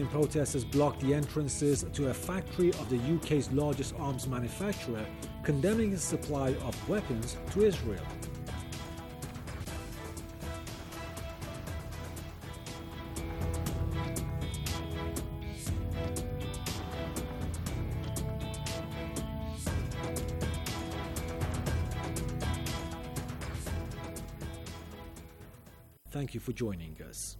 Protesters blocked the entrances to a factory of the UK's largest arms manufacturer, condemning its supply of weapons to Israel. Thank you for joining us.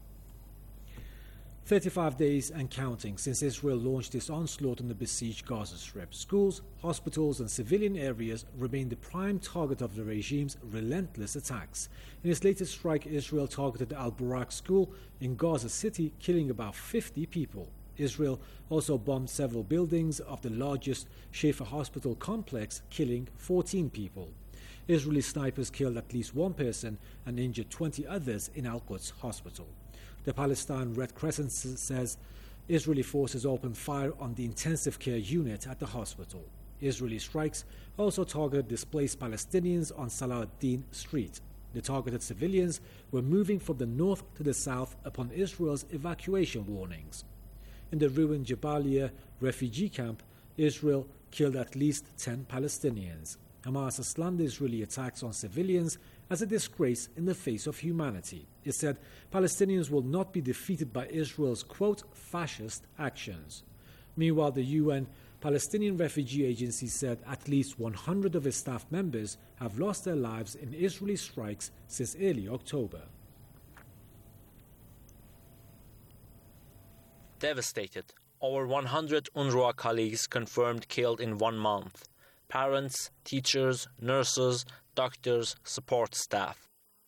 35 days and counting since Israel launched its onslaught on the besieged Gaza Strip. Schools, hospitals and civilian areas remain the prime target of the regime's relentless attacks. In its latest strike, Israel targeted Al-Barak school in Gaza City, killing about 50 people. Israel also bombed several buildings of the largest Shifa hospital complex, killing 14 people. Israeli snipers killed at least one person and injured 20 others in Al-Quds hospital. The Palestine Red Crescent says Israeli forces opened fire on the intensive care unit at the hospital. Israeli strikes also targeted displaced Palestinians on Salah ad-Din Street. The targeted civilians were moving from the north to the south upon Israel's evacuation warnings. In the ruined Jabalia refugee camp, Israel killed at least 10 Palestinians. Hamas has slandered Israeli attacks on civilians as a disgrace in the face of humanity. It said Palestinians will not be defeated by Israel's, quote, fascist actions. Meanwhile, the UN Palestinian Refugee Agency said at least 100 of its staff members have lost their lives in Israeli strikes since early October. Devastated. Over 100 UNRWA colleagues confirmed killed in 1 month. Parents, teachers, nurses, doctors, support staff.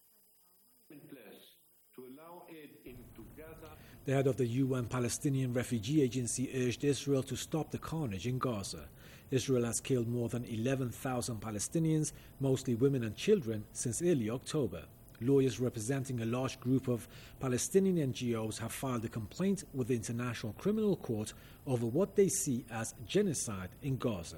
The head of the UN Palestinian Refugee Agency urged Israel to stop the carnage in Gaza. Israel has killed more than 11,000 Palestinians, mostly women and children, since early October. Lawyers representing a large group of Palestinian NGOs have filed a complaint with the International Criminal Court over what they see as genocide in Gaza.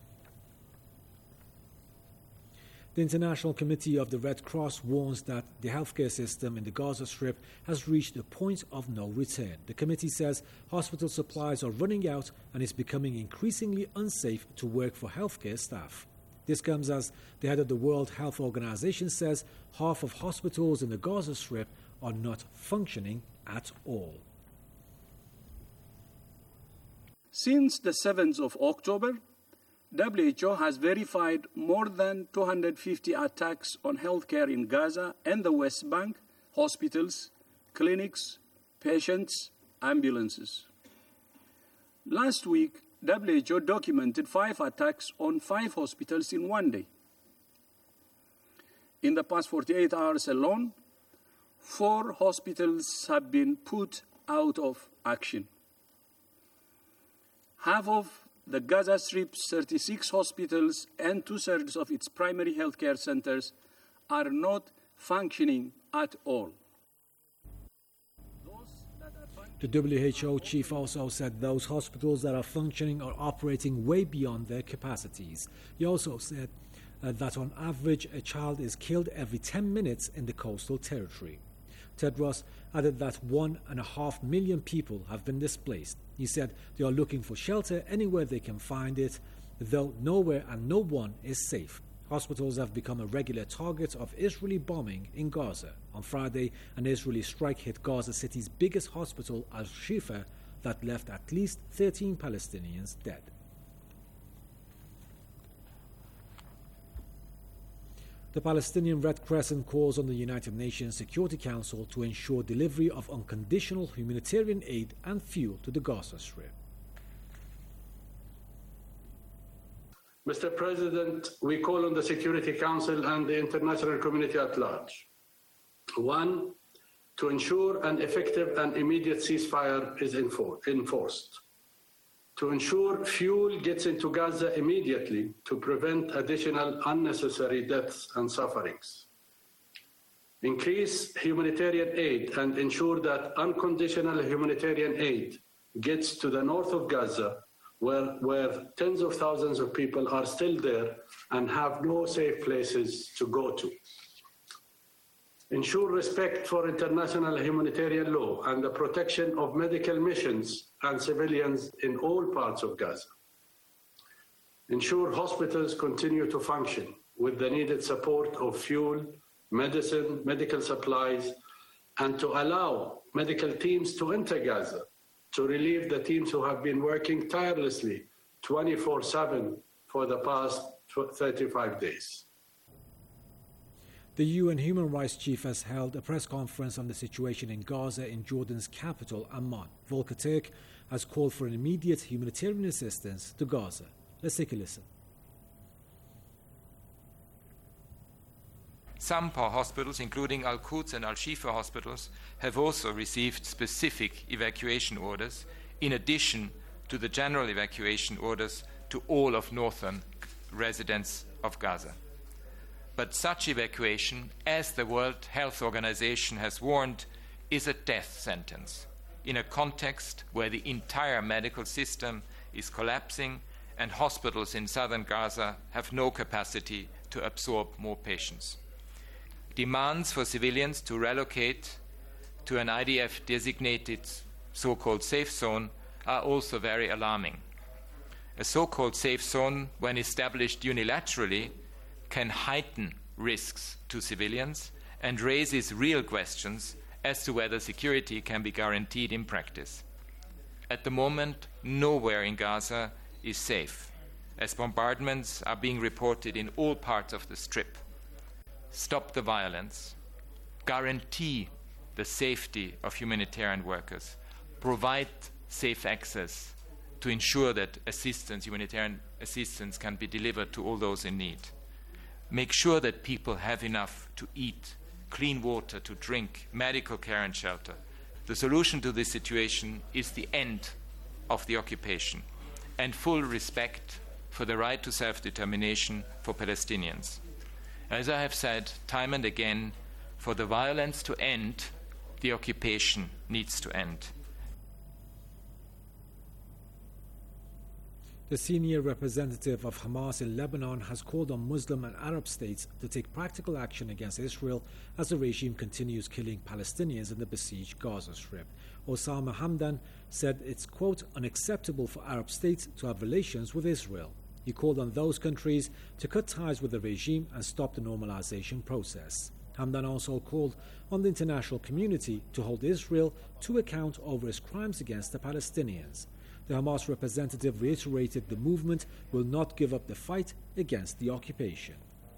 The International Committee of the Red Cross warns that the healthcare system in the Gaza Strip has reached a point of no return. The committee says hospital supplies are running out and it's becoming increasingly unsafe to work for healthcare staff. This comes as the head of the World Health Organization says half of hospitals in the Gaza Strip are not functioning at all. Since the 7th of October, WHO has verified more than 250 attacks on healthcare in Gaza and the West Bank, hospitals, clinics, patients, ambulances. Last week, WHO documented 5 attacks on 5 hospitals in 1 day. In the past 48 hours alone, 4 hospitals have been put out of action. Half of the Gaza Strip's 36 hospitals and 2/3 of its primary healthcare centers are not functioning at all. The WHO chief also said those hospitals that are functioning are operating way beyond their capacities. He also said that on average a child is killed every 10 minutes in the coastal territory. Tedros added that 1.5 million people have been displaced. He said they are looking for shelter anywhere they can find it, though nowhere and no one is safe. Hospitals have become a regular target of Israeli bombing in Gaza. On Friday, an Israeli strike hit Gaza City's biggest hospital, Al-Shifa, that left at least 13 Palestinians dead. The Palestinian Red Crescent calls on the United Nations Security Council to ensure delivery of unconditional humanitarian aid and fuel to the Gaza Strip. Mr. President, we call on the Security Council and the international community at large. 1, to ensure an effective and immediate ceasefire is enforced. To ensure fuel gets into Gaza immediately to prevent additional unnecessary deaths and sufferings. Increase humanitarian aid and ensure that unconditional humanitarian aid gets to the north of Gaza, where tens of thousands of people are still there and have no safe places to go to. ensure respect for international humanitarian law and the protection of medical missions and civilians in all parts of Gaza. Ensure hospitals continue to function with the needed support of fuel, medicine, medical supplies, and to allow medical teams to enter Gaza to relieve the teams who have been working tirelessly 24/7 for the past 35 days. The UN Human Rights Chief has held a press conference on the situation in Gaza in Jordan's capital, Amman. Volker Turk has called for an immediate humanitarian assistance to Gaza. Let's take a listen. Some PAH hospitals, including Al-Quds and Al-Shifa hospitals, have also received specific evacuation orders, in addition to the general evacuation orders to all of northern residents of Gaza. But such evacuation, as the World Health Organization has warned, is a death sentence in a context where the entire medical system is collapsing and hospitals in southern Gaza have no capacity to absorb more patients. Demands for civilians to relocate to an IDF-designated so-called safe zone are also very alarming. A so-called safe zone, when established unilaterally, can heighten risks to civilians and raises real questions as to whether security can be guaranteed in practice. At the moment, nowhere in Gaza is safe, as bombardments are being reported in all parts of the Strip. Stop the violence, guarantee the safety of humanitarian workers, provide safe access to ensure that humanitarian assistance can be delivered to all those in need. Make sure that people have enough to eat, clean water to drink, medical care and shelter. The solution to this situation is the end of the occupation and full respect for the right to self-determination for Palestinians. As I have said time and again, for the violence to end, the occupation needs to end. The senior representative of Hamas in Lebanon has called on Muslim and Arab states to take practical action against Israel as the regime continues killing Palestinians in the besieged Gaza Strip. Osama Hamdan said it's, quote, unacceptable for Arab states to have relations with Israel. He called on those countries to cut ties with the regime and stop the normalization process. Hamdan also called on the international community to hold Israel to account over its crimes against the Palestinians. The Hamas representative reiterated the movement will not give up the fight against the occupation.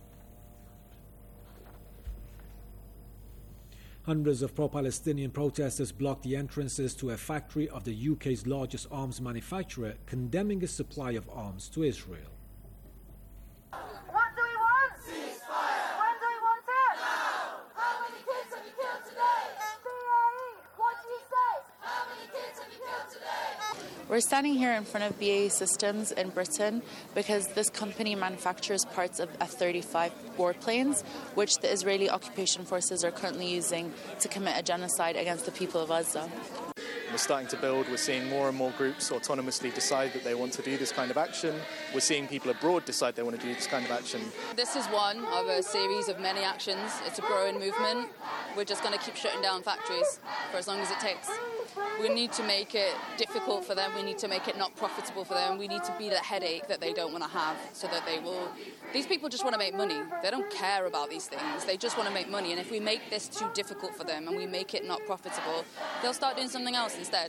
Hundreds of pro-Palestinian protesters blocked the entrances to a factory of the UK's largest arms manufacturer, condemning its supply of arms to Israel. What do we want? Ceasefire! When do we want it? Now! How many kids have you killed today? BAE, what do you say? How many kids have you killed today? We're standing here in front of BAE Systems in Britain because this company manufactures parts of F-35 warplanes, which the Israeli occupation forces are currently using to commit a genocide against the people of Gaza. We're starting to build, we're seeing more and more groups autonomously decide that they want to do this kind of action. We're seeing people abroad decide they want to do this kind of action. This is one of a series of many actions. It's a growing movement. We're just going to keep shutting down factories for as long as it takes. We need to make it difficult for them. We need to make it not profitable for them. We need to be the headache that they don't want to have so that they will... These people just want to make money. They don't care about these things. They just want to make money. And if we make this too difficult for them and we make it not profitable, they'll start doing something else instead.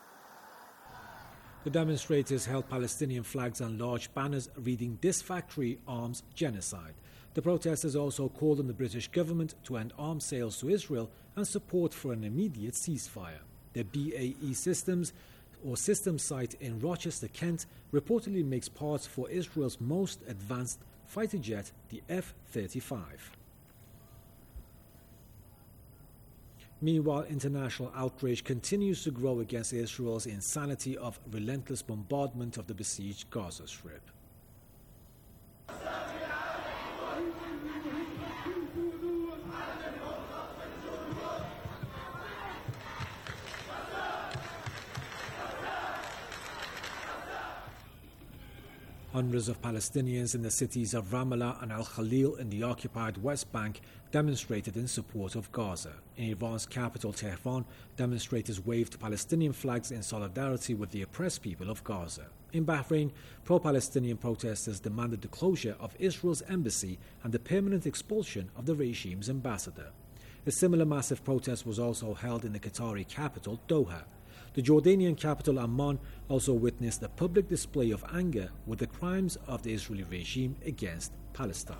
The demonstrators held Palestinian flags and large banners reading "This factory arms genocide." The protesters also called on the British government to end arms sales to Israel and support for an immediate ceasefire. The BAE Systems site in Rochester, Kent, reportedly makes parts for Israel's most advanced fighter jet, the F-35. Meanwhile, international outrage continues to grow against Israel's insanity of relentless bombardment of the besieged Gaza Strip. Hundreds of Palestinians in the cities of Ramallah and Al-Khalil in the occupied West Bank demonstrated in support of Gaza. In Iran's capital, Tehran, demonstrators waved Palestinian flags in solidarity with the oppressed people of Gaza. In Bahrain, pro-Palestinian protesters demanded the closure of Israel's embassy and the permanent expulsion of the regime's ambassador. A similar massive protest was also held in the Qatari capital, Doha. The Jordanian capital, Amman, also witnessed a public display of anger with the crimes of the Israeli regime against Palestine.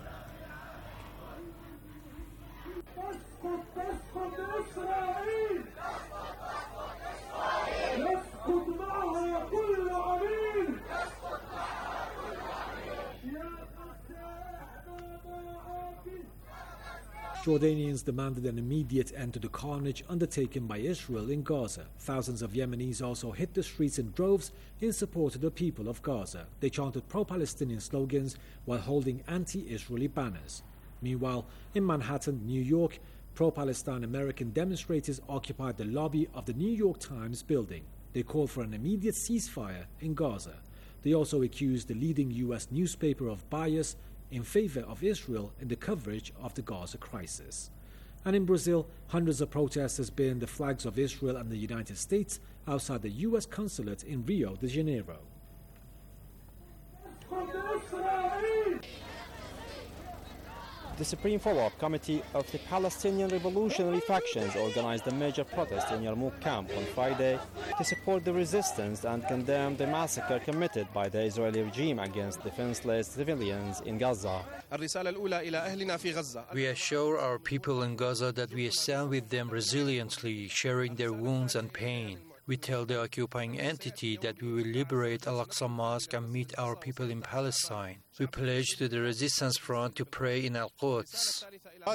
Jordanians demanded an immediate end to the carnage undertaken by Israel in Gaza. Thousands of Yemenis also hit the streets in droves in support of the people of Gaza. They chanted pro-Palestinian slogans while holding anti-Israeli banners. Meanwhile, in Manhattan, New York, pro-Palestine American demonstrators occupied the lobby of the New York Times building. They called for an immediate ceasefire in Gaza. They also accused the leading U.S. newspaper of bias in favor of Israel in the coverage of the Gaza crisis. And in Brazil, hundreds of protesters bearing the flags of Israel and the United States outside the U.S. consulate in Rio de Janeiro. The Supreme Follow-up Committee of the Palestinian Revolutionary Factions organized a major protest in Yarmouk camp on Friday to support the resistance and condemn the massacre committed by the Israeli regime against defenseless civilians in Gaza. We assure our people in Gaza that we stand with them resiliently, sharing their wounds and pain. We tell the occupying entity that we will liberate Al-Aqsa Mosque and meet our people in Palestine. We pledge to the Resistance Front to pray in Al-Quds.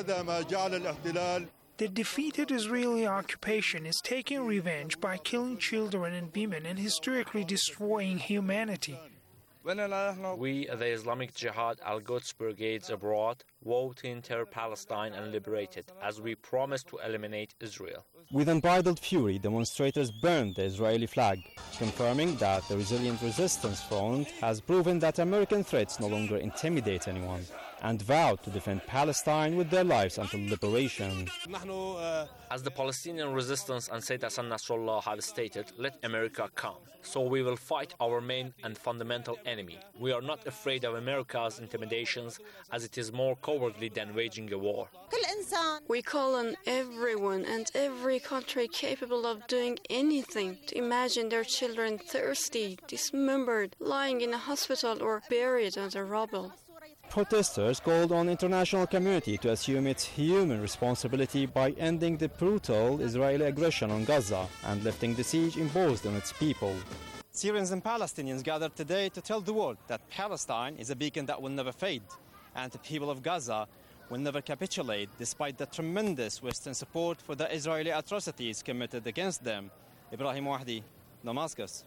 The defeated Israeli occupation is taking revenge by killing children and women and hysterically destroying humanity. We, the Islamic Jihad Al-Quds Brigades abroad, vow to enter Palestine and liberate it, as we promise to eliminate Israel. With unbridled fury, demonstrators burned the Israeli flag, confirming that the Resilient Resistance Front has proven that American threats no longer intimidate anyone, and vowed to defend Palestine with their lives until liberation. As the Palestinian resistance and Sayyid Hassan Nasrallah have stated, let America come. So we will fight our main and fundamental enemy. We are not afraid of America's intimidations, as it is more cowardly than waging a war. We call on everyone and every country capable of doing anything to imagine their children thirsty, dismembered, lying in a hospital or buried under rubble. Protesters called on the international community to assume its human responsibility by ending the brutal Israeli aggression on Gaza and lifting the siege imposed on its people. Syrians and Palestinians gathered today to tell the world that Palestine is a beacon that will never fade, and the people of Gaza will never capitulate despite the tremendous Western support for the Israeli atrocities committed against them. Ibrahim Wahdi, Damascus.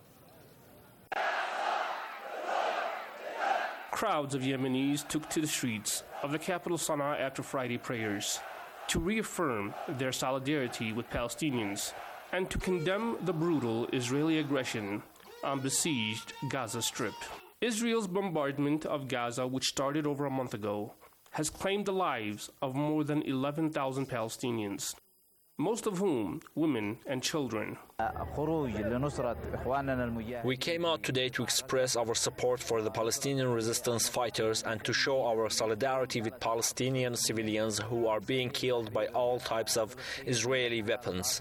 Crowds of Yemenis took to the streets of the capital Sana'a after Friday prayers to reaffirm their solidarity with Palestinians and to condemn the brutal Israeli aggression on besieged Gaza Strip. Israel's bombardment of Gaza, which started over a month ago, has claimed the lives of more than 11,000 Palestinians, most of whom women and children. We came out today to express our support for the Palestinian resistance fighters and to show our solidarity with Palestinian civilians who are being killed by all types of Israeli weapons.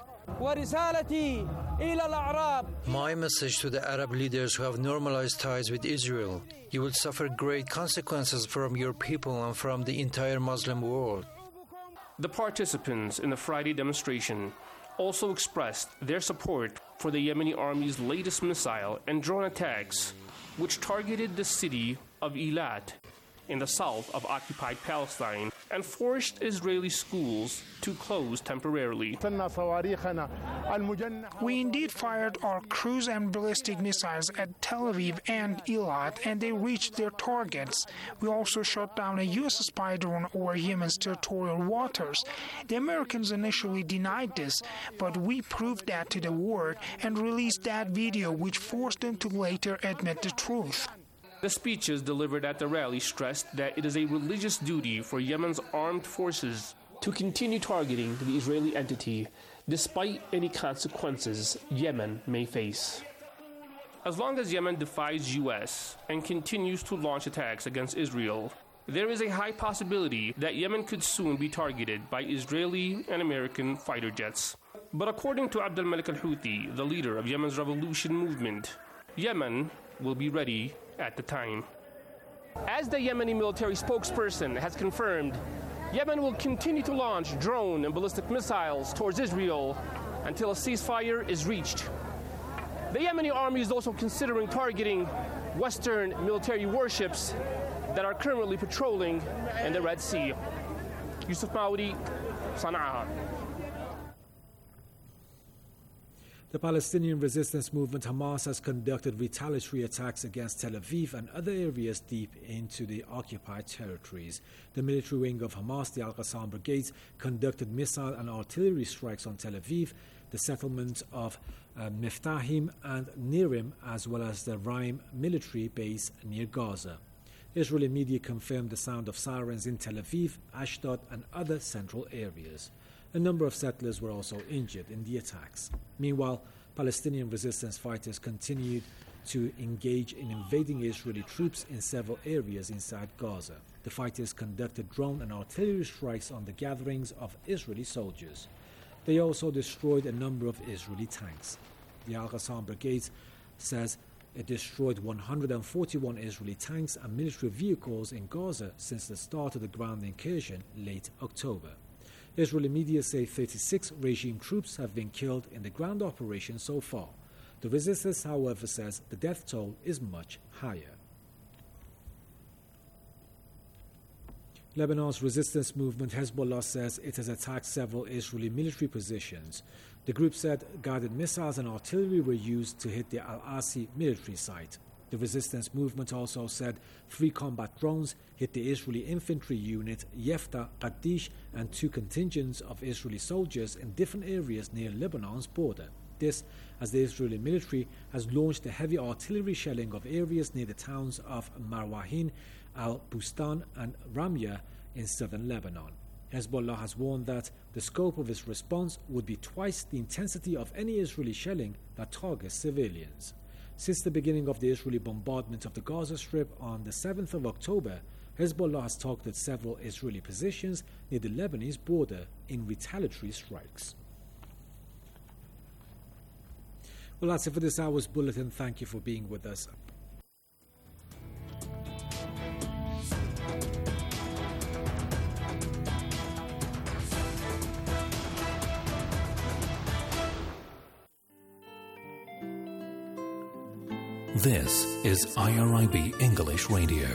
My message to the Arab leaders who have normalized ties with Israel: you will suffer great consequences from your people and from the entire Muslim world. The participants in the Friday demonstration also expressed their support for the Yemeni army's latest missile and drone attacks, which targeted the city of Eilat in the south of occupied Palestine and forced Israeli schools to close temporarily. We indeed fired our cruise and ballistic missiles at Tel Aviv and Eilat, and they reached their targets. We also shot down a U.S. spy drone over Yemen's territorial waters. The Americans initially denied this, but we proved that to the world and released that video, which forced them to later admit the truth. The speeches delivered at the rally stressed that it is a religious duty for Yemen's armed forces to continue targeting the Israeli entity despite any consequences Yemen may face. As long as Yemen defies U.S. and continues to launch attacks against Israel, there is a high possibility that Yemen could soon be targeted by Israeli and American fighter jets. But according to Abdel Malik al-Houthi, the leader of Yemen's revolution movement, Yemen will be ready at the time. As the Yemeni military spokesperson has confirmed, Yemen will continue to launch drone and ballistic missiles towards Israel until a ceasefire is reached. The Yemeni army is also considering targeting Western military warships that are currently patrolling in the Red Sea. Yusuf Maudi, Sana'a. The Palestinian resistance movement Hamas has conducted retaliatory attacks against Tel Aviv and other areas deep into the occupied territories. The military wing of Hamas, the Al-Qassam Brigades, conducted missile and artillery strikes on Tel Aviv, the settlement of Miftahim and Nirim, as well as the Raim military base near Gaza. Israeli media confirmed the sound of sirens in Tel Aviv, Ashdod and other central areas. A number of settlers were also injured in the attacks. Meanwhile, Palestinian resistance fighters continued to engage in invading Israeli troops in several areas inside Gaza. The fighters conducted drone and artillery strikes on the gatherings of Israeli soldiers. They also destroyed a number of Israeli tanks. The Al-Qassam Brigade says it destroyed 141 Israeli tanks and military vehicles in Gaza since the start of the ground incursion late October. Israeli media say 36 regime troops have been killed in the ground operation so far. The resistance, however, says the death toll is much higher. Lebanon's resistance movement Hezbollah says it has attacked several Israeli military positions. The group said guided missiles and artillery were used to hit the Al-Asi military site. The resistance movement also said 3 combat drones hit the Israeli infantry unit Yefta Qaddish and 2 contingents of Israeli soldiers in different areas near Lebanon's border. This as the Israeli military has launched a heavy artillery shelling of areas near the towns of Marwahin, Al-Bustan and Ramya in southern Lebanon. Hezbollah has warned that the scope of its response would be twice the intensity of any Israeli shelling that targets civilians. Since the beginning of the Israeli bombardment of the Gaza Strip on the 7th of October, Hezbollah has targeted several Israeli positions near the Lebanese border in retaliatory strikes. Well, that's it for this hour's bulletin. Thank you for being with us. This is IRIB English Radio.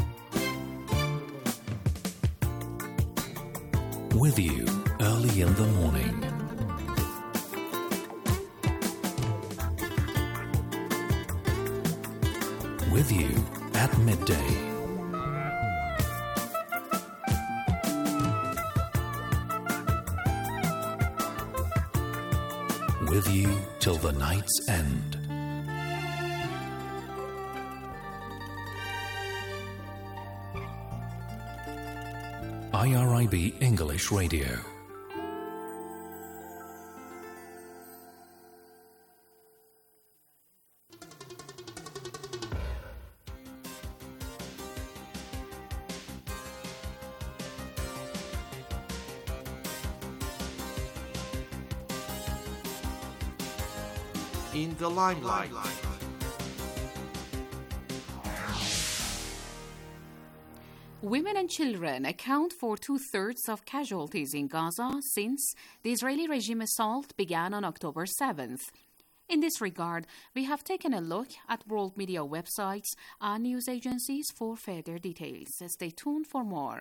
With you early in the morning. With you at midday. With you till the night's end. IRIB English Radio. In the limelight. Women and children account for 2/3 of casualties in Gaza since the Israeli regime assault began on October 7th. In this regard, we have taken a look at world media websites and news agencies for further details. Stay tuned for more.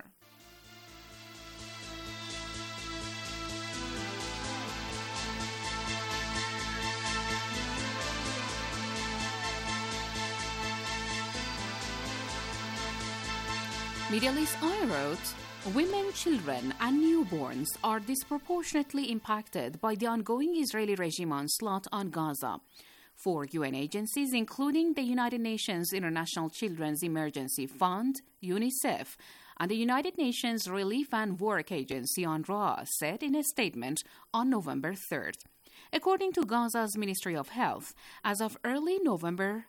Middle East Eye wrote, women, children and newborns are disproportionately impacted by the ongoing Israeli regime onslaught on Gaza. 4 UN agencies, including the United Nations International Children's Emergency Fund, UNICEF, and the United Nations Relief and Work Agency, UNRWA, said in a statement on November 3rd. According to Gaza's Ministry of Health, as of early November,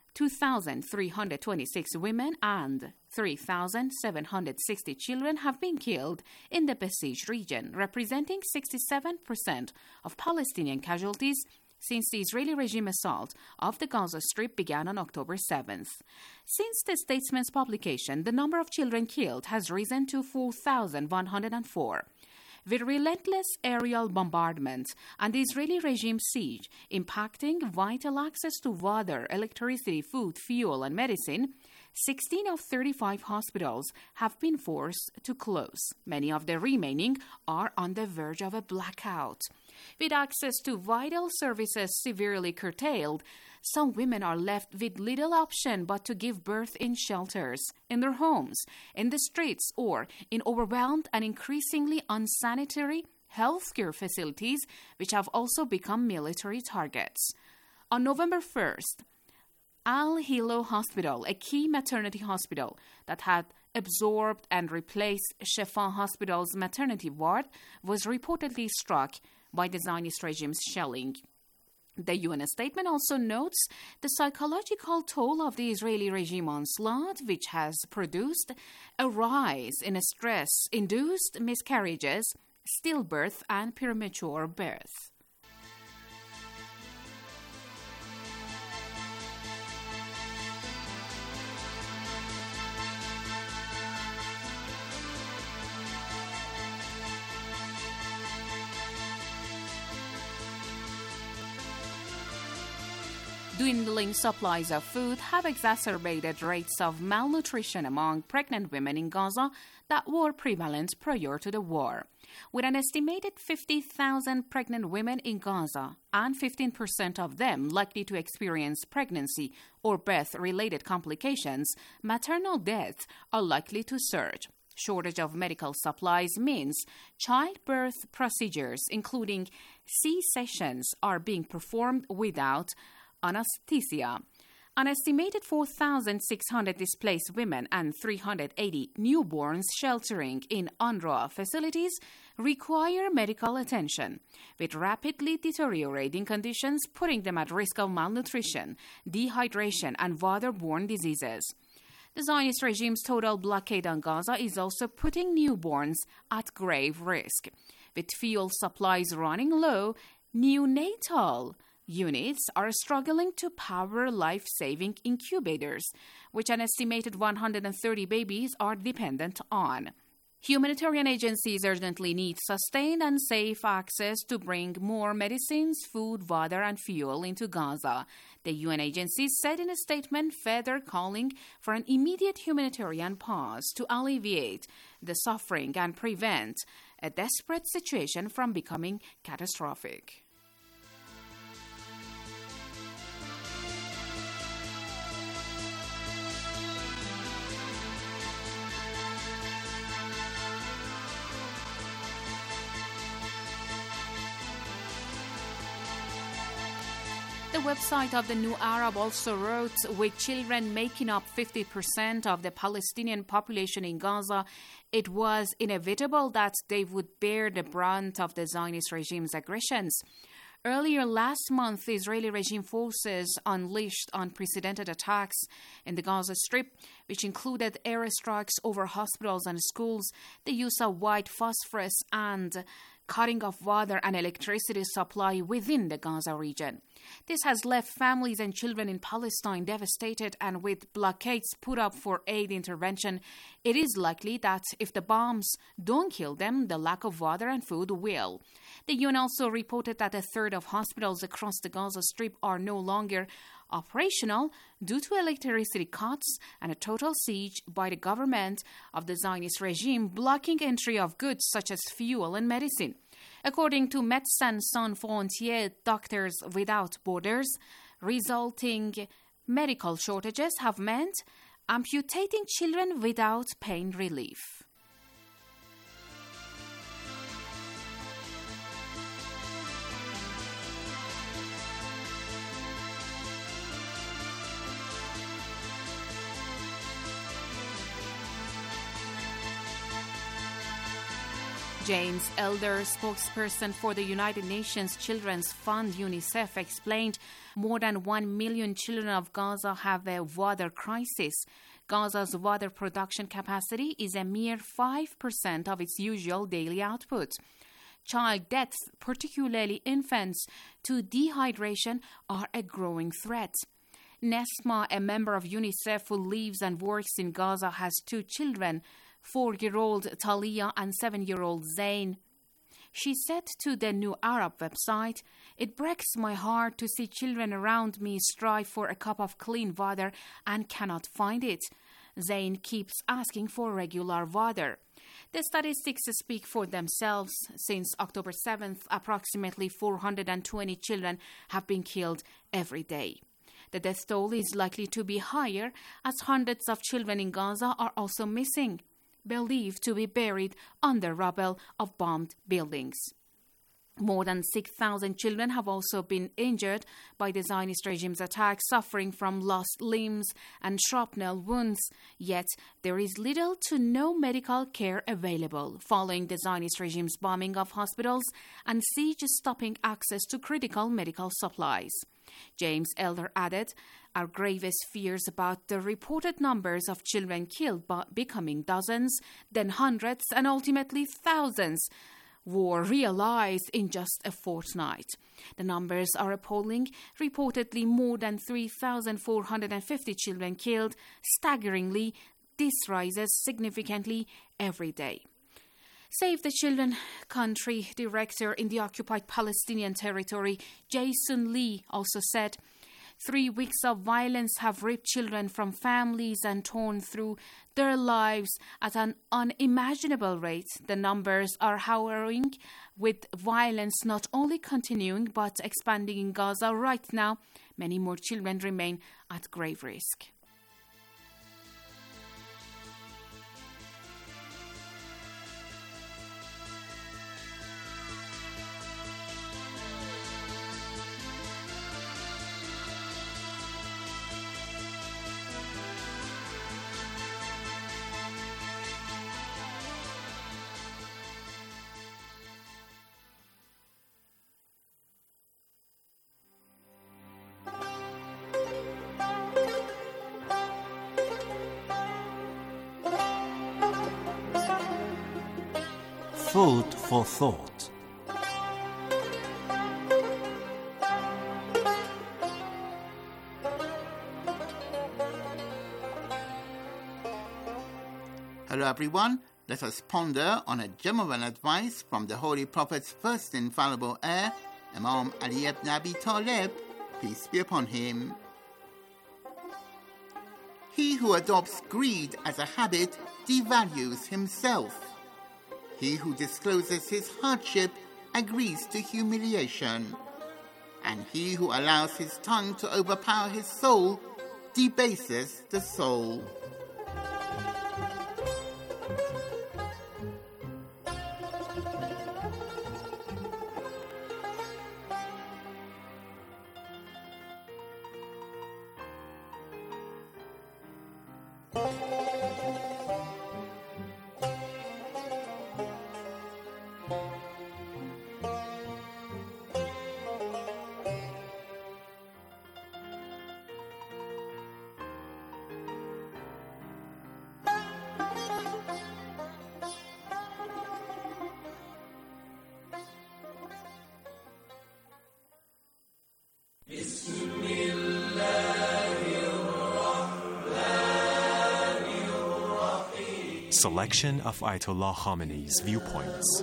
2,326 women and 3,760 children have been killed in the besieged region, representing 67% of Palestinian casualties since the Israeli regime assault of the Gaza Strip began on October 7th. Since the statement's publication, the number of children killed has risen to 4,104. With relentless aerial bombardment and the Israeli regime siege impacting vital access to water, electricity, food, fuel, and medicine, 16 of 35 hospitals have been forced to close. Many of the remaining are on the verge of a blackout. With access to vital services severely curtailed, some women are left with little option but to give birth in shelters, in their homes, in the streets, or in overwhelmed and increasingly unsanitary healthcare facilities, which have also become military targets. On November 1st, Al-Hilo Hospital, a key maternity hospital that had absorbed and replaced Shefa Hospital's maternity ward, was reportedly struck by the Zionist regime's shelling. The UN statement also notes the psychological toll of the Israeli regime onslaught, which has produced a rise in stress-induced miscarriages, stillbirth, and premature birth. Dwindling supplies of food have exacerbated rates of malnutrition among pregnant women in Gaza that were prevalent prior to the war. With an estimated 50,000 pregnant women in Gaza and 15% of them likely to experience pregnancy or birth-related complications, maternal deaths are likely to surge. Shortage of medical supplies means childbirth procedures, including C-sections, are being performed without anesthesia. An estimated 4,600 displaced women and 380 newborns sheltering in UNRWA facilities require medical attention, with rapidly deteriorating conditions putting them at risk of malnutrition, dehydration, and waterborne diseases. The Zionist regime's total blockade on Gaza is also putting newborns at grave risk. With fuel supplies running low, neonatal units are struggling to power life-saving incubators, which an estimated 130 babies are dependent on. Humanitarian agencies urgently need sustained and safe access to bring more medicines, food, water, and fuel into Gaza. The UN agencies said in a statement, further calling for an immediate humanitarian pause to alleviate the suffering and prevent a desperate situation from becoming catastrophic. The website of the New Arab also wrote, with children making up 50% of the Palestinian population in Gaza, it was inevitable that they would bear the brunt of the Zionist regime's aggressions. Earlier last month, the Israeli regime forces unleashed unprecedented attacks in the Gaza Strip, which included airstrikes over hospitals and schools, the use of white phosphorus, and cutting off water and electricity supply within the Gaza region. This has left families and children in Palestine devastated, and with blockades put up for aid intervention, it is likely that if the bombs don't kill them, the lack of water and food will. The UN also reported that a third of hospitals across the Gaza Strip are no longer operational due to electricity cuts and a total siege by the government of the Zionist regime, blocking entry of goods such as fuel and medicine. According to Médecins Sans Frontières, Doctors Without Borders, resulting medical shortages have meant amputating children without pain relief. James Elder, spokesperson for the United Nations Children's Fund UNICEF, explained more than 1 million children of Gaza have a water crisis. Gaza's water production capacity is a mere 5% of its usual daily output. Child deaths, particularly infants, to dehydration are a growing threat. Nesma, a member of UNICEF who lives and works in Gaza, has 2 children, 4-year-old Talia and 7-year-old Zain. She said to the New Arab website, "It breaks my heart to see children around me strive for a cup of clean water and cannot find it. Zain keeps asking for regular water." The statistics speak for themselves. Since October 7th, approximately 420 children have been killed every day. The death toll is likely to be higher as hundreds of children in Gaza are also missing, believed to be buried under rubble of bombed buildings. More than 6,000 children have also been injured by the Zionist regime's attack, suffering from lost limbs and shrapnel wounds. Yet there is little to no medical care available following the Zionist regime's bombing of hospitals and siege stopping access to critical medical supplies. James Elder added, "Our gravest fears about the reported numbers of children killed becoming dozens, then hundreds, and ultimately thousands were realized in just a fortnight. The numbers are appalling. Reportedly more than 3,450 children killed. Staggeringly, this rises significantly every day." Save the Children country director in the occupied Palestinian territory, Jason Lee, also said, 3 weeks of violence have ripped children from families and torn through their lives at an unimaginable rate. The numbers are harrowing, with violence not only continuing but expanding in Gaza right now. Many more children remain at grave risk. Food for thought. Hello everyone, let us ponder on a general advice from the Holy Prophet's first infallible heir, Imam Ali ibn Abi Talib, peace be upon him. He who adopts greed as a habit devalues himself. He who discloses his hardship agrees to humiliation. And he who allows his tongue to overpower his soul debases the soul. Selection of Ayatollah Khamenei's viewpoints.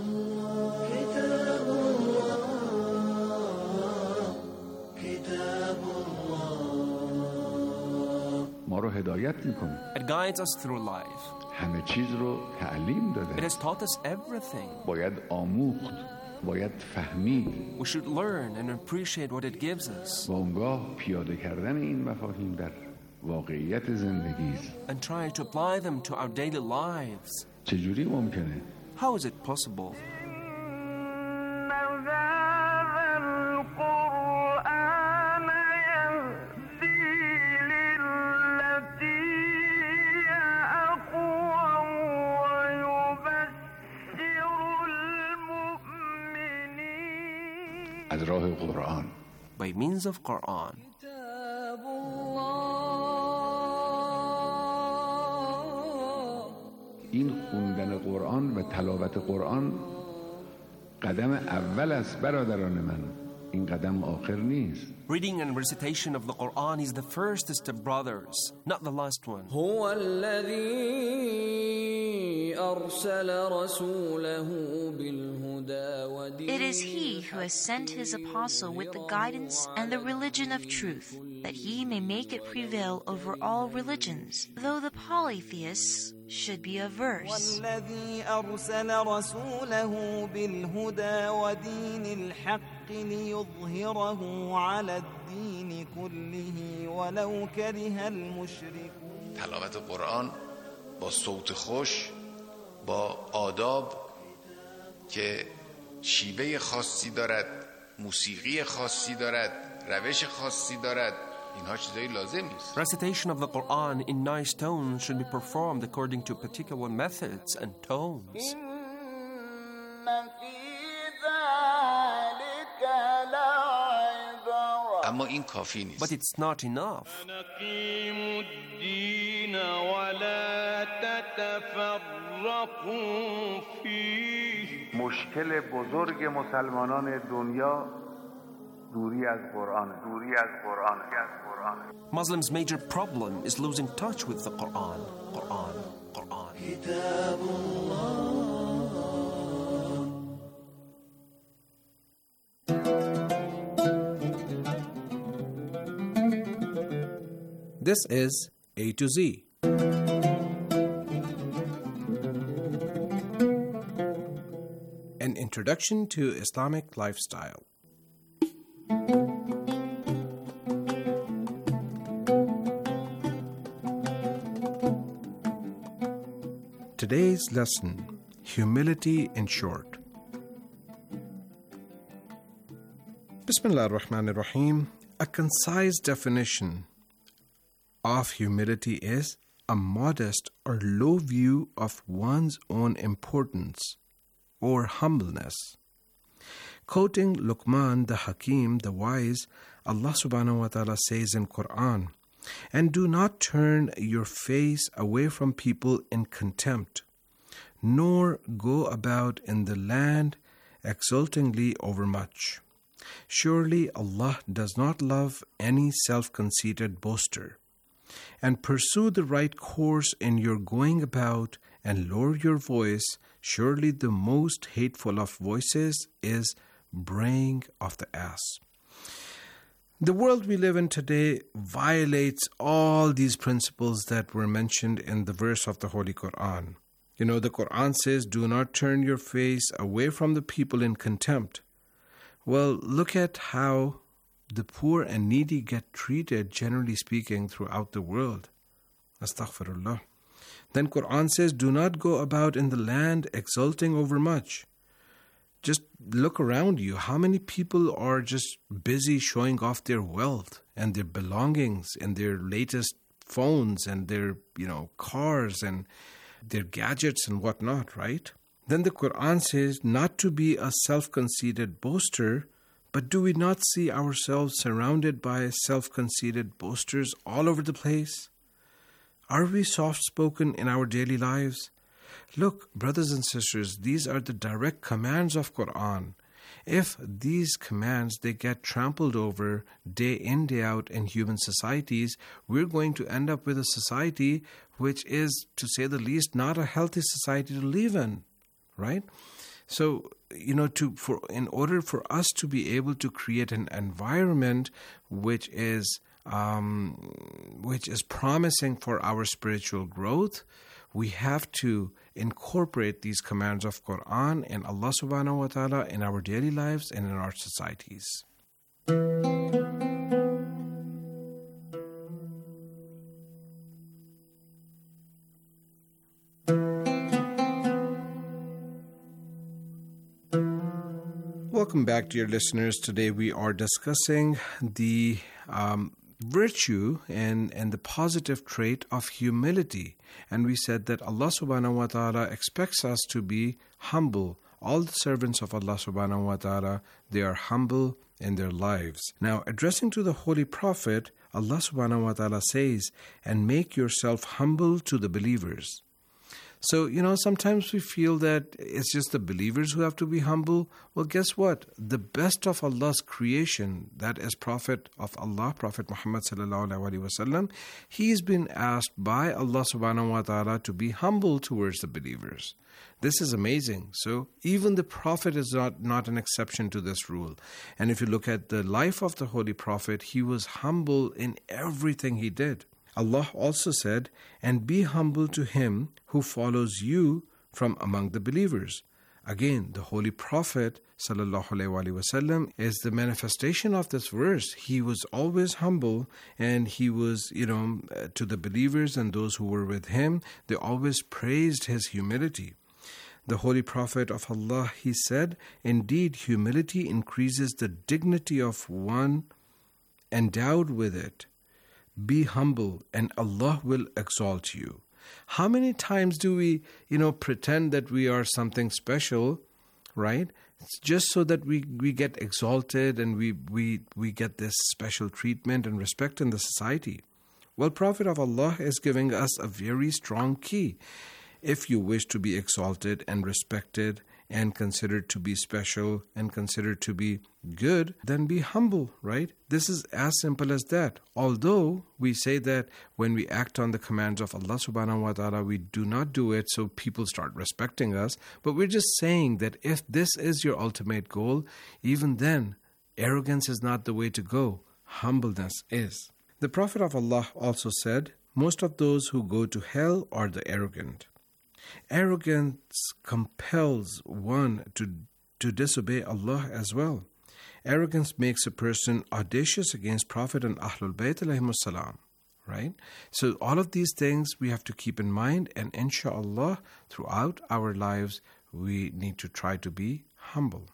It guides us through life. It has taught us everything. We should learn and appreciate what it gives us. And try to apply them to our daily lives. How is it possible? از راه قرآن. By means of Quran. این خوندن قرآن و تلاوت قرآن قدم اول است برادران من. این قدم آخر نیست. Reading and recitation of the Quran is the first step, brothers, not the last one. هو الذي أرسل رسوله بالهدى ودين. It is He who has sent His apostle with the guidance and the religion of truth, that He may make it prevail over all religions, though the polytheists should be averse. والذي أرسل رسوله بالهدى ودين الحق ليظهره على الدين كله ولو كره المشركون. تلاوت قرآن با صوت خوش، با آداب که شیوه خاصی دارد، موسیقی خاصی دارد، روش خاصی دارد، اینها چیزایی لازم نیست. Recitation of the Quran in nice tones should be performed according to particular methods and tones. اما این کافی نیست. But it's not enough. نقيم الدين ولا تتفرقوا فيه. مشکل بزرگ مسلمانان دنیا دوری از قرآن. Muslims' major problem is losing touch with the Quran. كتاب الله. This is A to Z. An introduction to Islamic lifestyle. Today's lesson, humility in short. Bismillah ar-Rahman ar-Rahim. A concise definition of humility is a modest or low view of one's own importance or humbleness. Quoting Luqman the Hakim, the wise, Allah subhanahu wa ta'ala says in Quran, "And do not turn your face away from people in contempt, nor go about in the land exultingly overmuch. Surely Allah does not love any self-conceited boaster. And pursue the right course in your going about, and lower your voice. Surely the most hateful of voices is braying of the ass." The world we live in today violates all these principles that were mentioned in the verse of the Holy Quran. You know, the Quran says, "Do not turn your face away from the people in contempt." Well, look at how the poor and needy get treated, generally speaking, throughout the world. Astaghfirullah. Then Quran says, "Do not go about in the land exulting overmuch." Just look around you. How many people are just busy showing off their wealth and their belongings and their latest phones and their, cars and their gadgets and whatnot, right? Then the Quran says not to be a self-conceited boaster, but do we not see ourselves surrounded by self-conceited boasters all over the place? Are we soft-spoken in our daily lives? Look, brothers and sisters, these are the direct commands of Quran. If these commands, they get trampled over day in, day out in human societies, we're going to end up with a society which is, to say the least, not a healthy society to live in, right? So, in order for us to be able to create an environment which is promising for our spiritual growth, we have to incorporate these commands of Quran and Allah subhanahu wa ta'ala in our daily lives and in our societies. Welcome back, dear listeners. Today we are discussing the virtue and the positive trait of humility. And we said that Allah subhanahu wa ta'ala expects us to be humble all the servants of Allah subhanahu wa ta'ala, they are humble in their lives. Now, addressing to the Holy Prophet, Allah subhanahu wa ta'ala says, and make yourself humble to the believers. So, sometimes we feel that it's just the believers who have to be humble. Well, guess what? The best of Allah's creation, that is Prophet of Allah, Prophet Muhammad sallallahu alaihi wasallam, he's been asked by Allah subhanahu wa ta'ala to be humble towards the believers. This is amazing. So even the Prophet is not an exception to this rule. And if you look at the life of the Holy Prophet, he was humble in everything he did. Allah also said, and be humble to him who follows you from among the believers. Again, the Holy Prophet sallallahu alaihi wasallam is the manifestation of this verse. He was always humble, and he was, to the believers and those who were with him, they always praised his humility. The Holy Prophet of Allah, he said, indeed, humility increases the dignity of one endowed with it. Be humble and Allah will exalt you. How many times do we, pretend that we are something special, right? It's just so that we get exalted and we get this special treatment and respect in the society. Well, Prophet of Allah is giving us a very strong key. If you wish to be exalted and respected and considered to be special and considered to be good, then be humble, right? This is as simple as that. Although we say that when we act on the commands of Allah subhanahu wa ta'ala, we do not do it so people start respecting us. But we're just saying that if this is your ultimate goal, even then, arrogance is not the way to go. Humbleness is. The Prophet of Allah also said, most of those who go to hell are the arrogant. Arrogance compels one to disobey Allah as well. Arrogance makes a person audacious against Prophet and Ahlul Bayt alayhimus salam, right? So all of these things we have to keep in mind, and inshallah, throughout our lives, we need to try to be humble.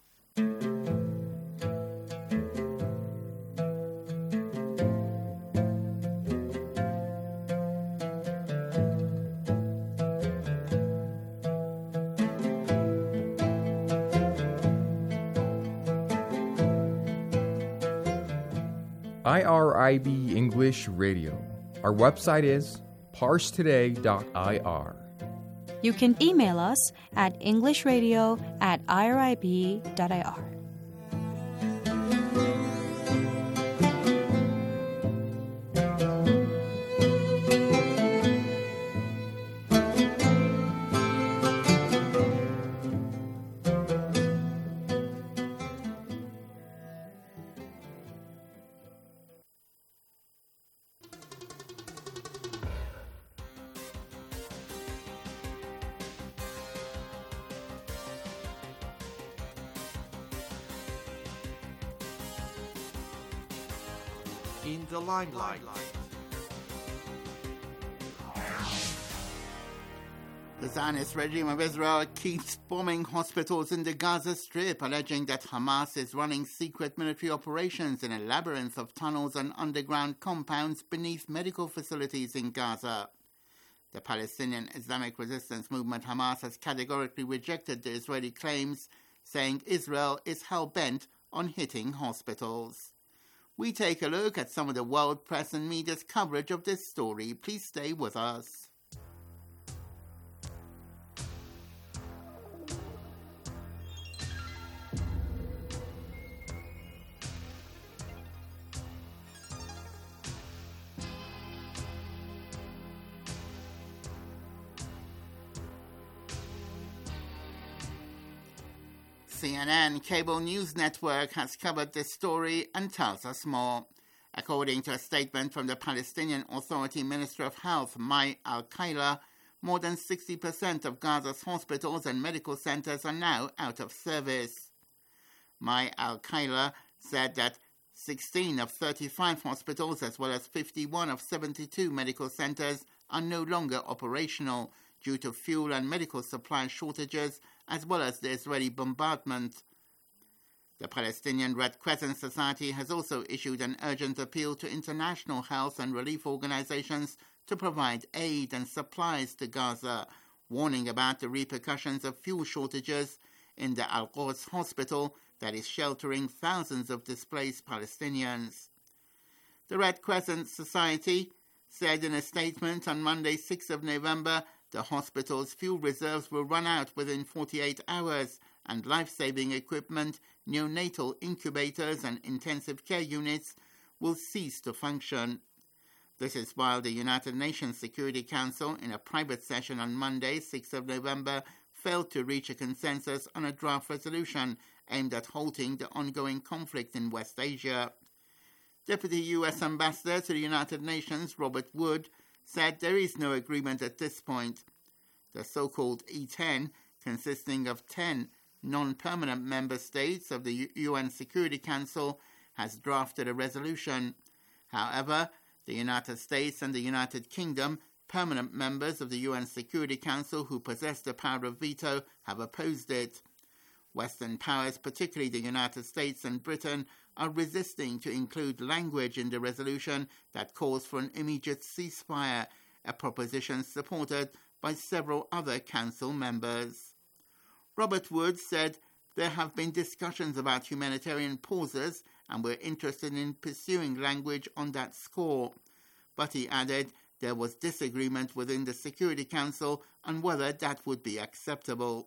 IRIB English Radio. Our website is parstoday.ir. You can email us at englishradio@irib.ir. In the limelight. The Zionist regime of Israel keeps bombing hospitals in the Gaza Strip, alleging that Hamas is running secret military operations in a labyrinth of tunnels and underground compounds beneath medical facilities in Gaza. The Palestinian Islamic Resistance Movement Hamas has categorically rejected the Israeli claims, saying Israel is hell-bent on hitting hospitals. We take a look at some of the world press and media's coverage of this story. Please stay with us. CNN cable news network has covered this story and tells us more. According to a statement from the Palestinian Authority Minister of Health, Mai Al-Kaila, more than 60% of Gaza's hospitals and medical centers are now out of service. Mai Al-Kaila said that 16 of 35 hospitals as well as 51 of 72 medical centers are no longer operational due to fuel and medical supply shortages as well as the Israeli bombardment. The Palestinian Red Crescent Society has also issued an urgent appeal to international health and relief organizations to provide aid and supplies to Gaza, warning about the repercussions of fuel shortages in the Al-Quds hospital that is sheltering thousands of displaced Palestinians. The Red Crescent Society said in a statement on Monday, 6th of November, the hospital's fuel reserves will run out within 48 hours and life-saving equipment, neonatal incubators and intensive care units will cease to function. This is while the United Nations Security Council, in a private session on Monday, 6th of November, failed to reach a consensus on a draft resolution aimed at halting the ongoing conflict in West Asia. Deputy U.S. Ambassador to the United Nations, Robert Wood, said there is no agreement at this point. The so-called E10, consisting of 10 non-permanent member states of the UN Security Council, has drafted a resolution. However, the United States and the United Kingdom, permanent members of the UN Security Council who possess the power of veto, have opposed it. Western powers, particularly the United States and Britain, are resisting to include language in the resolution that calls for an immediate ceasefire, a proposition supported by several other Council members. Robert Wood said there have been discussions about humanitarian pauses and we're interested in pursuing language on that score. But he added there was disagreement within the Security Council on whether that would be acceptable.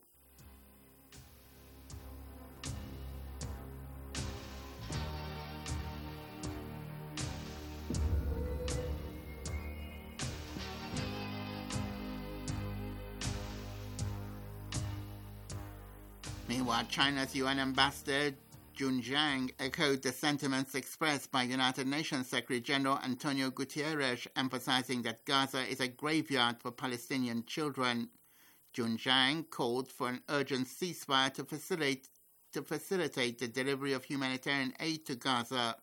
Meanwhile, China's UN Ambassador Jun Zhang echoed the sentiments expressed by United Nations Secretary-General Antonio Guterres, emphasizing that Gaza is a graveyard for Palestinian children. Jun Zhang called for an urgent ceasefire to facilitate the delivery of humanitarian aid to Gaza.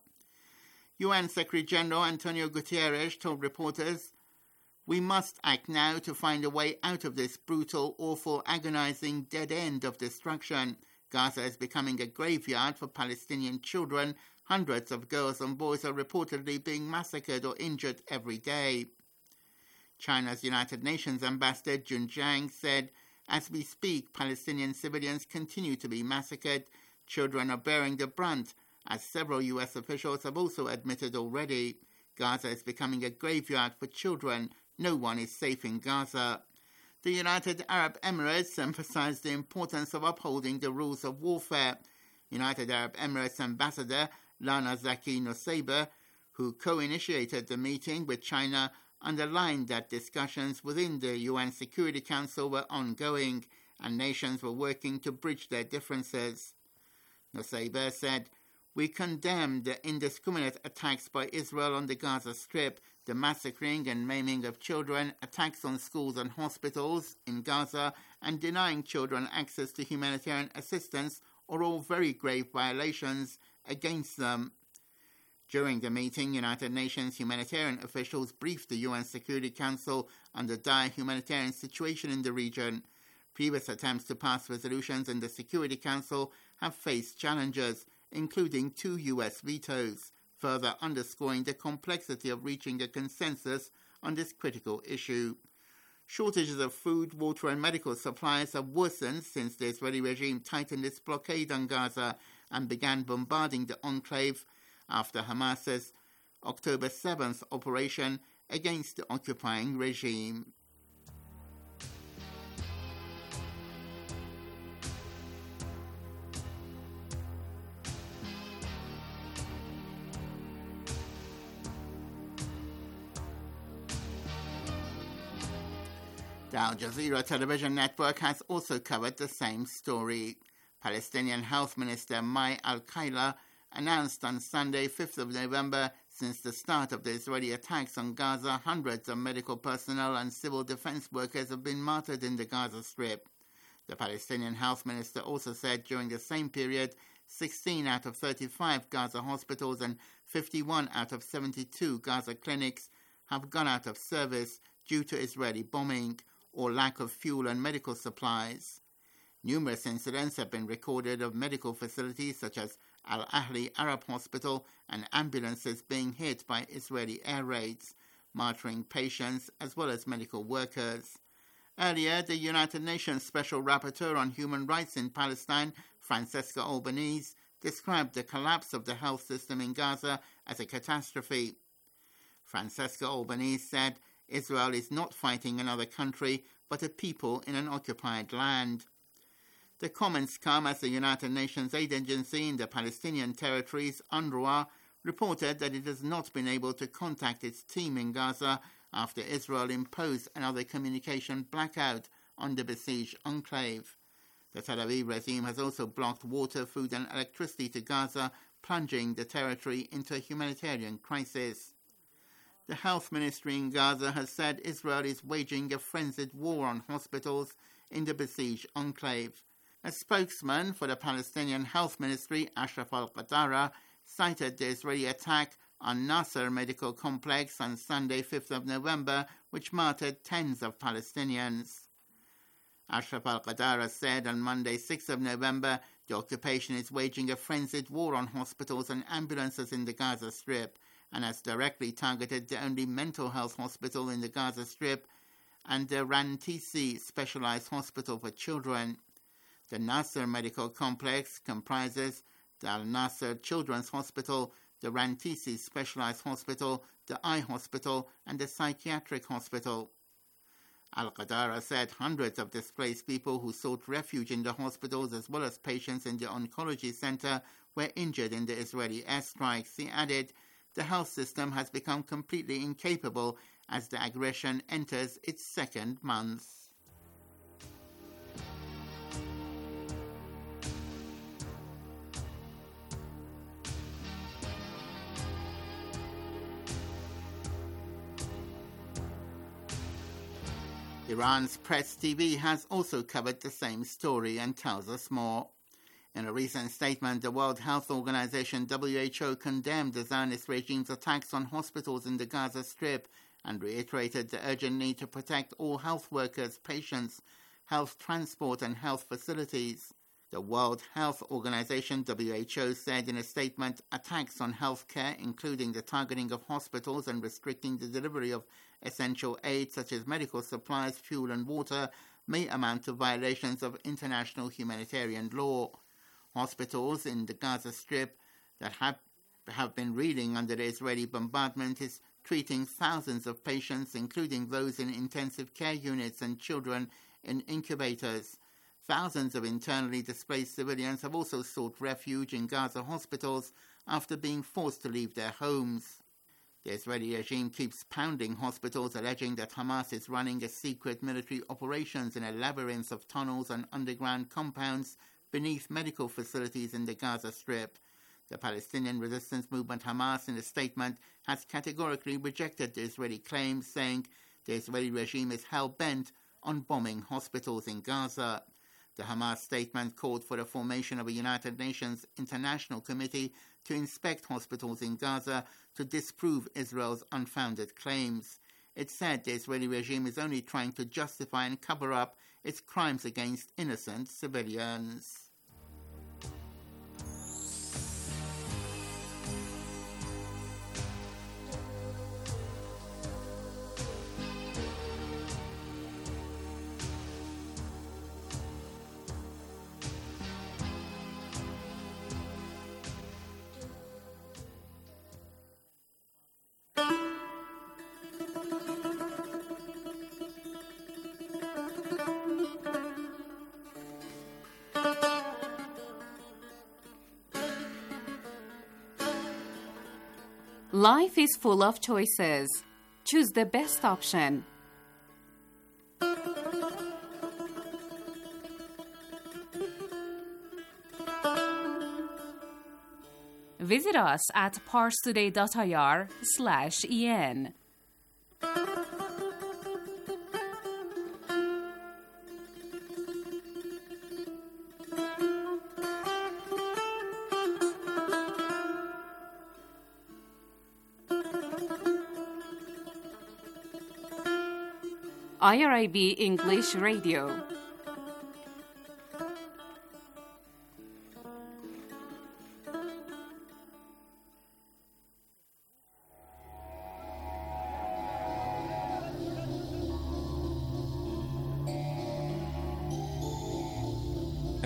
UN Secretary-General Antonio Guterres told reporters, "We must act now to find a way out of this brutal, awful, agonizing dead end of destruction. Gaza is becoming a graveyard for Palestinian children. Hundreds of girls and boys are reportedly being massacred or injured every day." China's United Nations Ambassador Jun Zhang said, "As we speak, Palestinian civilians continue to be massacred. Children are bearing the brunt, as several U.S. officials have also admitted already. Gaza is becoming a graveyard for children. No one is safe in Gaza." The United Arab Emirates emphasized the importance of upholding the rules of warfare. United Arab Emirates Ambassador Lana Zaki Noseiba, who co-initiated the meeting with China, underlined that discussions within the UN Security Council were ongoing and nations were working to bridge their differences. Noseiba said, "We condemn the indiscriminate attacks by Israel on the Gaza Strip, the massacring and maiming of children, attacks on schools and hospitals in Gaza, and denying children access to humanitarian assistance are all very grave violations against them." During the meeting, United Nations humanitarian officials briefed the UN Security Council on the dire humanitarian situation in the region. Previous attempts to pass resolutions in the Security Council have faced challenges, including 2 U.S. vetoes, further underscoring the complexity of reaching a consensus on this critical issue. Shortages of food, water and medical supplies have worsened since the Israeli regime tightened its blockade on Gaza and began bombarding the enclave after Hamas's October 7th operation against the occupying regime. The Al Jazeera television network has also covered the same story. Palestinian Health Minister Mai Al-Kaila announced on Sunday, 5th of November, since the start of the Israeli attacks on Gaza, hundreds of medical personnel and civil defense workers have been martyred in the Gaza Strip. The Palestinian Health Minister also said during the same period, 16 out of 35 Gaza hospitals and 51 out of 72 Gaza clinics have gone out of service due to Israeli bombing or lack of fuel and medical supplies. Numerous incidents have been recorded of medical facilities such as Al-Ahli Arab Hospital and ambulances being hit by Israeli air raids, martyring patients as well as medical workers. Earlier, the United Nations Special Rapporteur on Human Rights in Palestine, Francesca Albanese, described the collapse of the health system in Gaza as a catastrophe. Francesca Albanese said, Israel is not fighting another country, but a people in an occupied land. The comments come as the United Nations aid agency in the Palestinian territories, UNRWA, reported that it has not been able to contact its team in Gaza after Israel imposed another communication blackout on the besieged enclave. The Tel Aviv regime has also blocked water, food and electricity to Gaza, plunging the territory into a humanitarian crisis. The health ministry in Gaza has said Israel is waging a frenzied war on hospitals in the besieged enclave. A spokesman for the Palestinian Health Ministry, Ashraf al-Qadara, cited the Israeli attack on Nasser Medical Complex on Sunday, 5th of November, which martyred tens of Palestinians. Ashraf al-Qadara said on Monday, 6th of November, the occupation is waging a frenzied war on hospitals and ambulances in the Gaza Strip and has directly targeted the only mental health hospital in the Gaza Strip and the Rantisi Specialized Hospital for Children. The Nasser Medical Complex comprises the Al-Nasser Children's Hospital, the Rantisi Specialized Hospital, the Eye Hospital, and the Psychiatric Hospital. Al-Qadara said hundreds of displaced people who sought refuge in the hospitals as well as patients in the oncology center were injured in the Israeli airstrikes. He added, the health system has become completely incapable as the aggression enters its second month. Iran's Press TV has also covered the same story and tells us more. In a recent statement, the World Health Organization WHO condemned the Zionist regime's attacks on hospitals in the Gaza Strip and reiterated the urgent need to protect all health workers, patients, health transport and health facilities. The World Health Organization, WHO, said in a statement, attacks on healthcare, including the targeting of hospitals and restricting the delivery of essential aid such as medical supplies, fuel and water, may amount to violations of international humanitarian law. Hospitals in the Gaza Strip that have been reeling under the Israeli bombardment is treating thousands of patients, including those in intensive care units and children in incubators. Thousands of internally displaced civilians have also sought refuge in Gaza hospitals after being forced to leave their homes. The Israeli regime keeps pounding hospitals, alleging that Hamas is running a secret military operations in a labyrinth of tunnels and underground compounds beneath medical facilities in the Gaza Strip. The Palestinian resistance movement Hamas, in a statement, has categorically rejected the Israeli claims, saying the Israeli regime is hell-bent on bombing hospitals in Gaza. The Hamas statement called for the formation of a United Nations International Committee to inspect hospitals in Gaza to disprove Israel's unfounded claims. It said the Israeli regime is only trying to justify and cover up its crimes against innocent civilians. Life is full of choices. Choose the best option. Visit us at parstoday.ir/en. IRIB English Radio.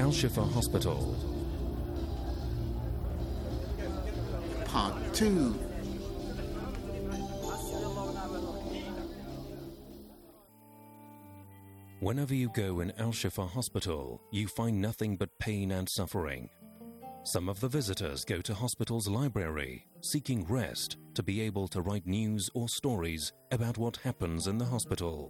Al Shifa Hospital. Part 2. Whenever you go in Al Shifa Hospital, you find nothing but pain and suffering. Some of the visitors go to hospital's library, seeking rest to be able to write news or stories about what happens in the hospital.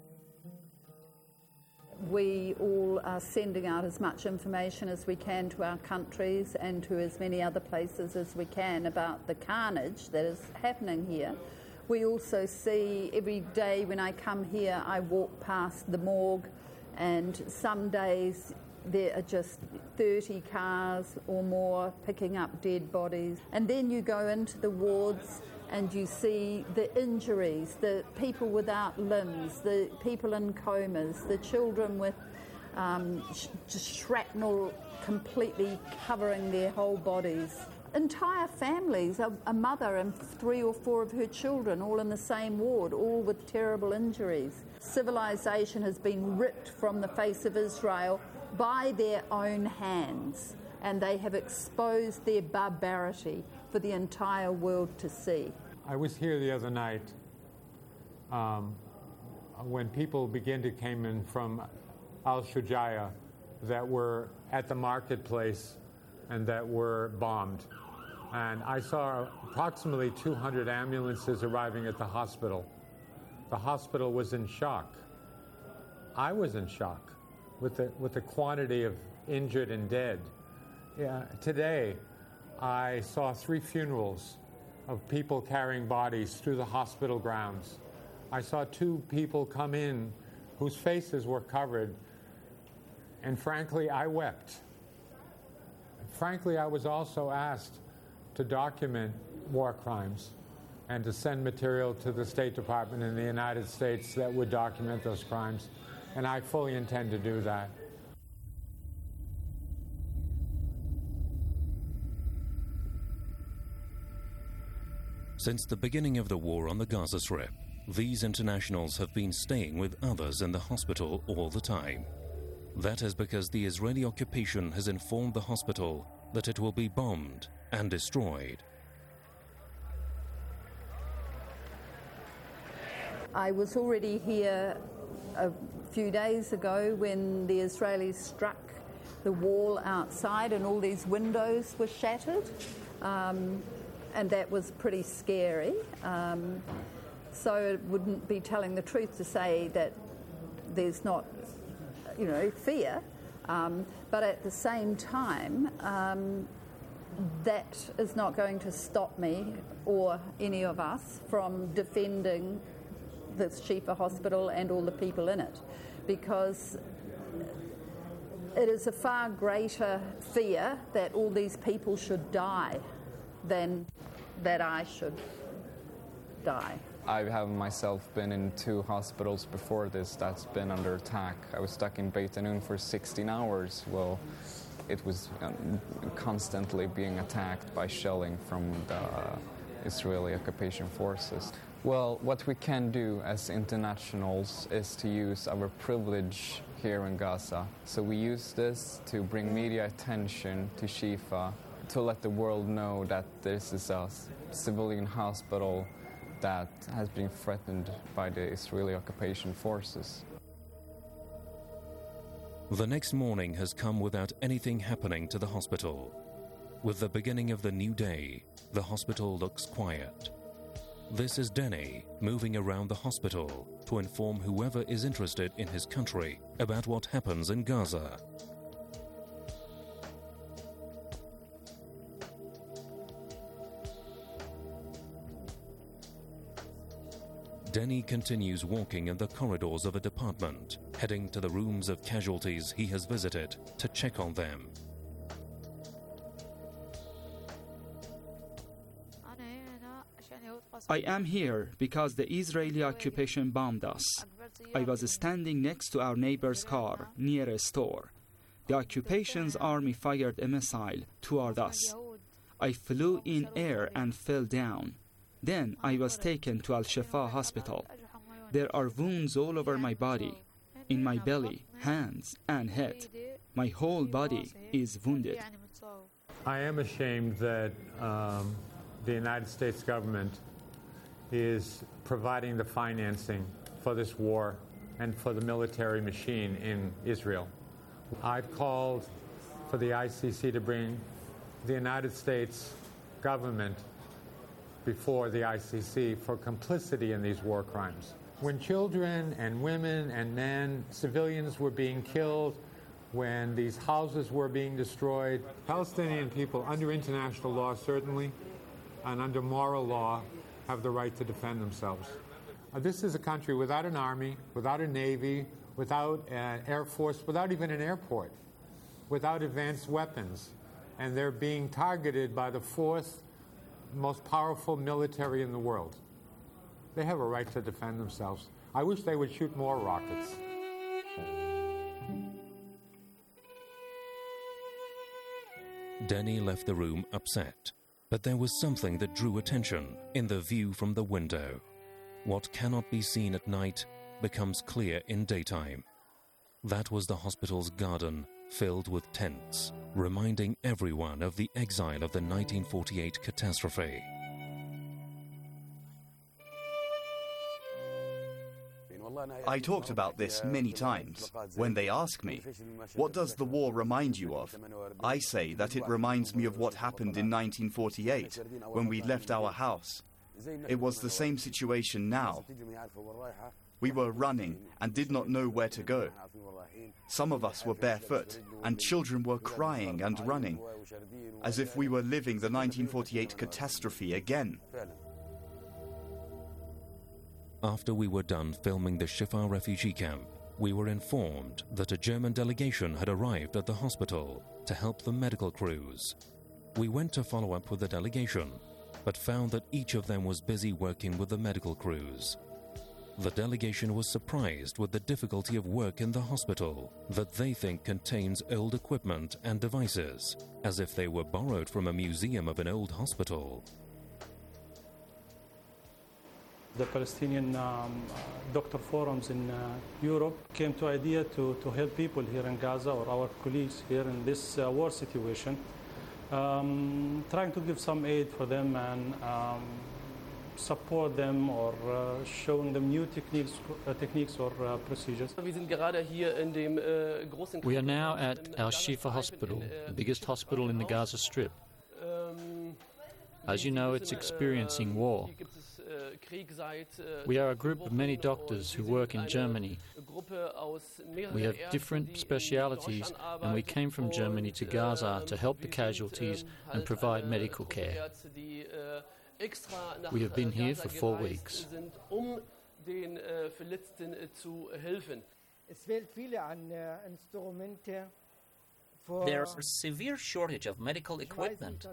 We all are sending out as much information as we can to our countries and to as many other places as we can about the carnage that is happening here. We also see every day when I come here, I walk past the morgue, and some days there are just 30 cars or more picking up dead bodies. And then you go into the wards and you see the injuries, the people without limbs, the people in comas, the children with just shrapnel completely covering their whole bodies. Entire families, a mother and 3 or 4 of her children, all in the same ward, all with terrible injuries. Civilization has been ripped from the face of Israel by their own hands, and they have exposed their barbarity for the entire world to see. I was here the other night when people began to come in from Al-Shujaya that were at the marketplace and that were bombed. And I saw approximately 200 ambulances arriving at the hospital. The hospital was in shock. I was in shock with the quantity of injured and dead. Today, I saw 3 funerals of people carrying bodies through the hospital grounds. I saw 2 people come in whose faces were covered, and frankly, I wept. Frankly, I was also asked to document war crimes and to send material to the State Department in the United States that would document those crimes, and I fully intend to do that. Since the beginning of the war on the Gaza Strip, these internationals have been staying with others in the hospital all the time. That is because the Israeli occupation has informed the hospital that it will be bombed and destroyed. I was already here a few days ago when the Israelis struck the wall outside and all these windows were shattered, and that was pretty scary. So it wouldn't be telling the truth to say that there's not, fear. But at the same time, that is not going to stop me or any of us from defending the Shifa Hospital and all the people in it, because it is a far greater fear that all these people should die than that I should die. I have myself been in 2 hospitals before this that's been under attack. I was stuck in Beit Hanun for 16 hours. Well, it was constantly being attacked by shelling from the Israeli occupation forces. Well, what we can do as internationals is to use our privilege here in Gaza. So we use this to bring media attention to Shifa, to let the world know that this is a civilian hospital that has been threatened by the Israeli occupation forces. The next morning has come without anything happening to the hospital. With the beginning of the new day, the hospital looks quiet. This is Denny moving around the hospital to inform whoever is interested in his country about what happens in Gaza. Denny continues walking in the corridors of a department, heading to the rooms of casualties he has visited to check on them. I am here because the Israeli occupation bombed us. I was standing next to our neighbor's car near a store. The occupation's army fired a missile toward us. I flew in air and fell down. Then I was taken to Al-Shifa Hospital. There are wounds all over my body, in my belly, hands, and head. My whole body is wounded. I am ashamed that the United States government is providing the financing for this war and for the military machine in Israel. I've called for the ICC to bring the United States government before the ICC for complicity in these war crimes. When children and women and men, civilians were being killed, when these houses were being destroyed, Palestinian people, under international law certainly, and under moral law, have the right to defend themselves. This is a country without an army, without a navy, without an air force, without even an airport, without advanced weapons. And they're being targeted by the fourth most powerful military in the world. They have a right to defend themselves. I wish they would shoot more rockets. Denny left the room upset, but there was something that drew attention in the view from the window. What cannot be seen at night becomes clear in daytime. That was the hospital's garden, filled with tents, reminding everyone of the exile of the 1948 catastrophe. I talked about this many times. When they ask me, what does the war remind you of? I say that it reminds me of what happened in 1948, when we left our house. It was the same situation now. We were running and did not know where to go. Some of us were barefoot, and children were crying and running, as if we were living the 1948 catastrophe again. After we were done filming the Shifa refugee camp, we were informed that a German delegation had arrived at the hospital to help the medical crews. We went to follow up with the delegation, but found that each of them was busy working with the medical crews. The delegation was surprised with the difficulty of work in the hospital that they think contains old equipment and devices, as if they were borrowed from a museum of an old hospital. The Palestinian doctor forums in Europe came to idea to help people here in Gaza, or our colleagues here in this war situation, trying to give some aid for them and support them, or showing them new techniques or procedures. We are now at Al Shifa Hospital, the biggest hospital in the Gaza Strip. As you know, it's experiencing war. We are a group of many doctors who work in Germany. We have different specialities, and we came from Germany to Gaza to help the casualties and provide medical care. We have been here for 4 weeks. There's a severe shortage of medical equipment.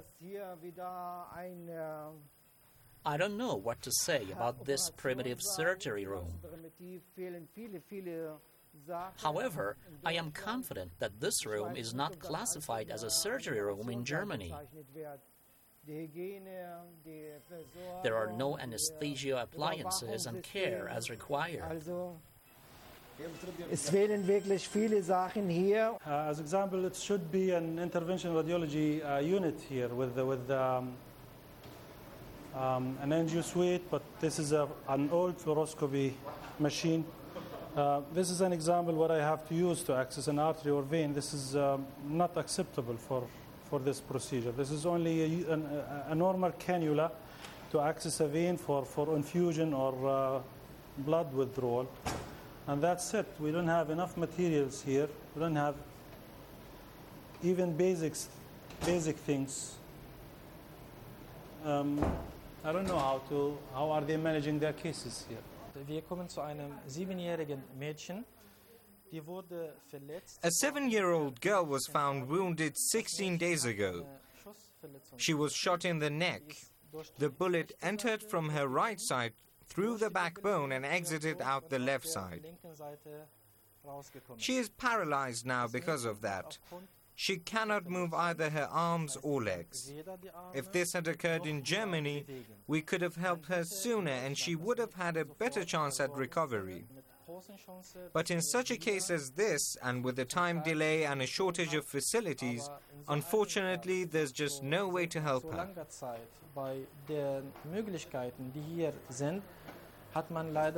I don't know what to say about this primitive surgery room. However, I am confident that this room is not classified as a surgery room in Germany. There are no anesthesia appliances and care as required. As example, it should be an intervention radiology unit here with an angio suite, but this is an old fluoroscopy machine. This is an example what I have to use to access an artery or vein. This is not acceptable for this procedure. This is only a normal cannula to access a vein for infusion or blood withdrawal. And that's it. We don't have enough materials here. We don't have even basic things. I don't know how are they managing their cases here. Wir kommen zu einem 7-jährigen Mädchen. Die wurde verletzt. A 7-year-old girl was found wounded 16 days ago. She was shot in the neck. The bullet entered from her right side through the backbone and exited out the left side. She is paralyzed now because of that. She cannot move either her arms or legs. If this had occurred in Germany, we could have helped her sooner and she would have had a better chance at recovery. But in such a case as this, and with a time delay and a shortage of facilities, unfortunately there's just no way to help her. Bei den Möglichkeiten, die hier sind, hat man leider